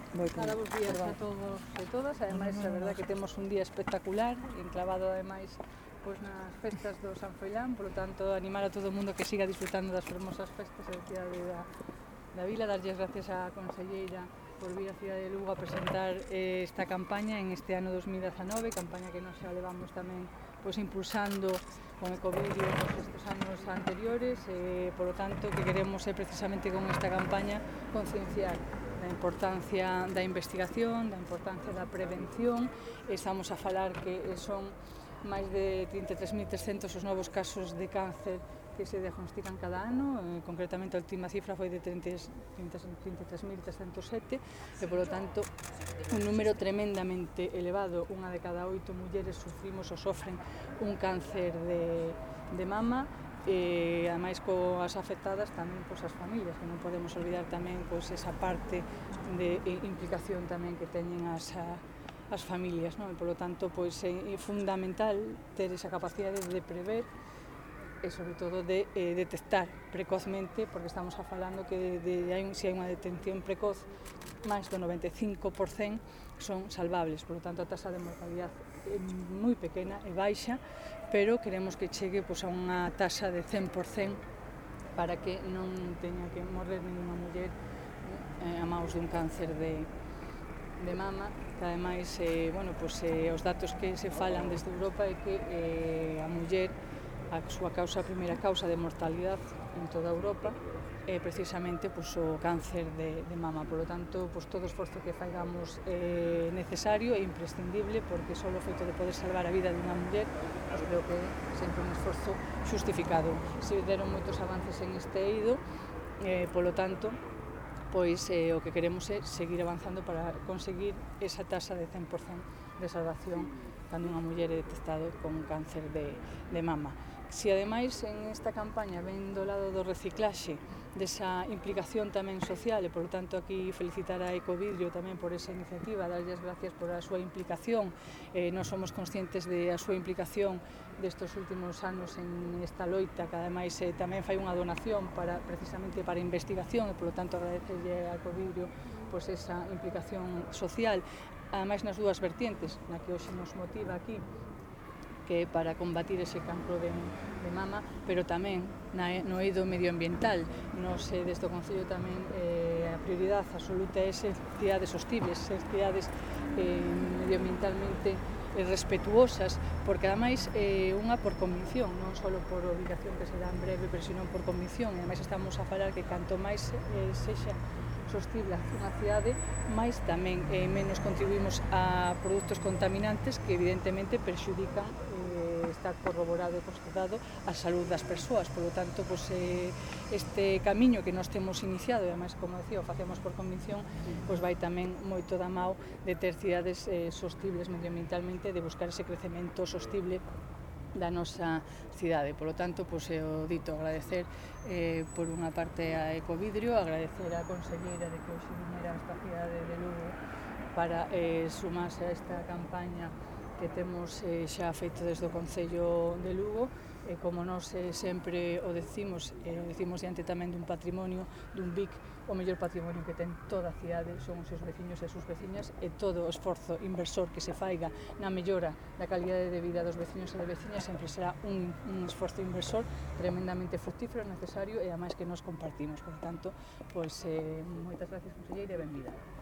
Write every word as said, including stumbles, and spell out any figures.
Nada, bos días a todos e todas. Ademais, a verdade que temos un día espectacular, enclavado ademais pois nas festas do San Froilán, polo tanto, animar a todo o mundo que siga disfrutando das fermosas festas da cidade da, da Vila, darlles gracias á conselleira por vir a cidade de Lugo a presentar eh, esta campaña en este ano dos mil dezanove, campaña que nos xa levamos tamén pois, impulsando con Ecovidrio pois, estes anos anteriores, e, polo tanto, que queremos é precisamente con esta campaña concienciar da importancia da investigación, da importancia da prevención. Estamos a falar que son máis de trinta e tres mil trescentos os novos casos de cáncer que se diagnostican cada ano, eh, concretamente a última cifra foi de trinta e tres mil trescentos sete, e, polo tanto, un número tremendamente elevado. Unha de cada oito mulleres sufrimos ou sofren un cáncer de, de mama, e ademais coas afectadas tamén pois, as familias, que non podemos olvidar tamén pois, esa parte de implicación tamén que teñen as, as familias, non? E, polo tanto, pois, é fundamental ter esa capacidade de prever e, sobre todo, de eh, detectar precozmente, porque estamos a falando que de, de, hai un, si hai unha detención precoz, máis do noventa e cinco por cento son salvables, por lo tanto a tasa de mortalidade é moi pequena e baixa, pero queremos que chegue pois, a unha tasa de cen por cento para que non teña que morrer ninguna muller eh, a maus dun cáncer de, de mama, que ademais eh, bueno, pois, eh, os datos que se falan desde Europa é que eh, a muller, a súa causa, a primeira causa de mortalidade en toda Europa é precisamente pois, o cáncer de, de mama. Por lo tanto, pois, todo o esforzo que faigamos é necesario e imprescindible, porque só o feito de poder salvar a vida dunha muller, pois, creo que é sempre un esforzo justificado. Se deron moitos avances en este eido, eh, polo tanto, pois eh, o que queremos é seguir avanzando para conseguir esa tasa de cen por cento de salvación cando unha muller é detectado con un cáncer de, de mama. Si ademais en esta campaña ven do lado do reciclaxe, desa implicación tamén social, e, por lo tanto, aquí felicitar a Ecovidrio tamén por esa iniciativa, darlles gracias por a súa implicación. Eh, nós somos conscientes de a súa implicación destes últimos anos en esta loita, que ademais eh, tamén fai unha donación para, precisamente para a investigación, e, por lo tanto, agradecerlle a Ecovidrio pois, esa implicación social, ademais nas dúas vertientes, na que hoxe nos motiva aquí, que é para combatir ese cancro de, de mama, pero tamén na, no eido medioambiental. Nos, eh, desde o Concello tamén, eh, a prioridade absoluta é ser cidades sostibles, ser cidades eh, medioambientalmente eh, respetuosas, porque ademais eh, unha por convicción, non só por obligación que será en breve, pero senón por convicción, e ademais estamos a falar que canto máis eh, sexa sostible unha cidade, máis tamén eh, menos contribuímos a produtos contaminantes que evidentemente perxudican, eh, está corroborado e constatado, a saúde das persoas. Por lo tanto, pues, eh, este camiño que nós temos iniciado, e ademais, como decía, o facemos por convicción, pues, vai tamén moito da mao de ter cidades eh, sostibles medioambientalmente, de buscar ese crecemento sostible da nosa cidade. Por lo tanto, pois, o dito, agradecer eh, por unha parte a Ecovidrio, agradecer á conselleira de que hoxe vinera a esta cidade de Lugo para eh, sumarse a esta campaña que temos eh, xa feito desde o Concello de Lugo, e como nós eh, sempre o decimos, e o decimos diante tamén dun patrimonio, dun B I C, o mellor patrimonio que ten toda a cidade son os seus veciños e as súas veciñas, e todo o esforzo inversor que se faiga na mellora da calidade de vida dos veciños e de veciñas sempre será un, un esforzo inversor tremendamente fructífero, necesario, e ademais que nos compartimos. Por tanto, pois, eh, moitas gracias, conselleira, e benvida.